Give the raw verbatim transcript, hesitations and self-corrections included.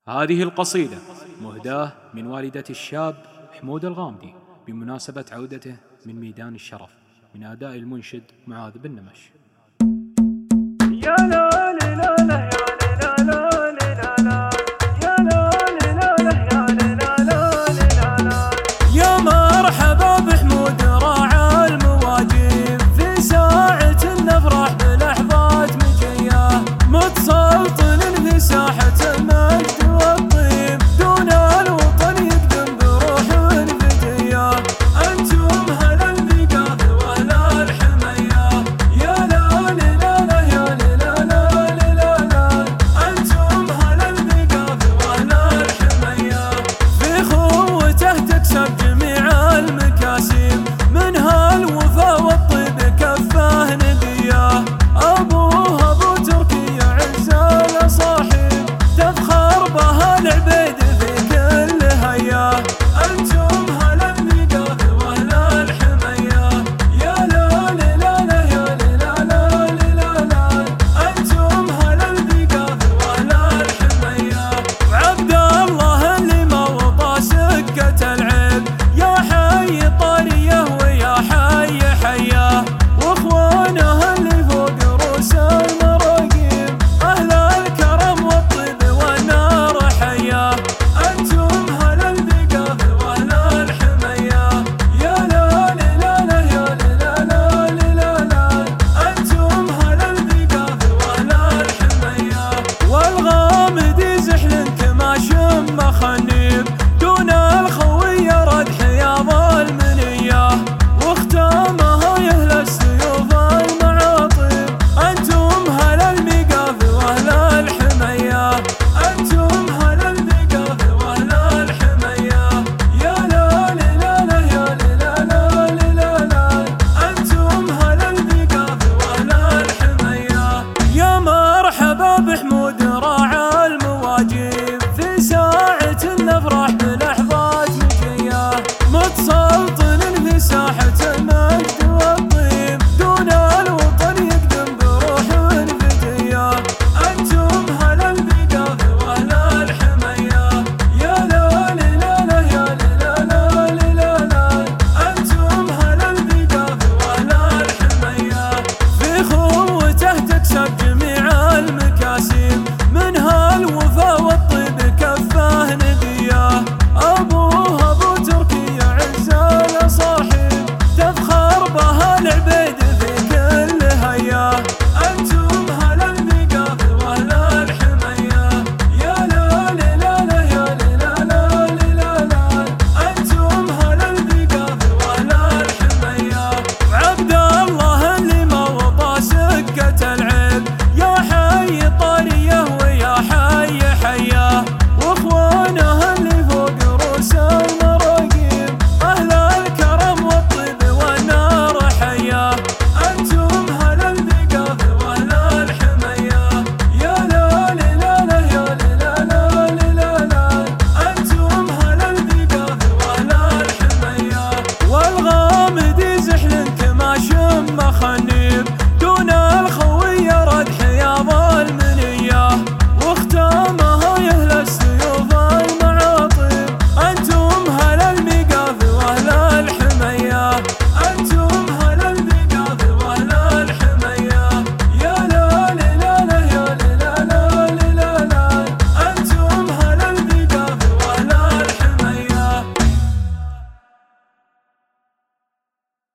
هذه القصيدة مهداة من والدة الشاب حمود الغامدي بمناسبة عودته من ميدان الشرف، من أداء المنشد معاذ بن نمش. يا لا لا لا لا يا لا لا لا لا يا لا لا لا يا لا لا لا يا مرحبا بحمود راعى المواجب في ساعة نفرح بلحظات مجيه، متسلطن في ساحة المجد والطيب دون الوطن يقدم بروح فديه. أنتم هل البقاث وأهل الحمية يا لا لا لا يا لا لا لا لا أنتم هل البقاث وأهل الحمية، في خوته تكسب جميع المكاسب منها الوفا والطيب كفاه نديه. أبوها أبو تركيا عز الأصاحب تفخر بها العبيد في كل هيا. أنتم هل البقاث وأهل الحمية يا لا لا لا يا لا لا لا لا أنتم هل البقاث وأهل الحمية. وعبد الله اللي ما وطى سكة العيب يا حي طاريه ويا حي حياه، واخوانه اللي فوق رؤوس المراقيب اهل الكرم والطيب والنار حياه. انتم هل البقاث واهل الحمية يا لا لا لا يا لا لا لا لا انتم هل البقاث واهل الحمية. والغامدي زحل كماش مخنيب دون الخوية رد حياض المنية، واختامها يهل السيوف المعاطب. أنتم هل البقاث وأهل الحمية أنتم هل البقاث وأهل الحمية يا لا لا لا يا لا لا لا لا أنتم هل البقاث وأهل الحمية. يا مرحبا بحمود راعى المواجب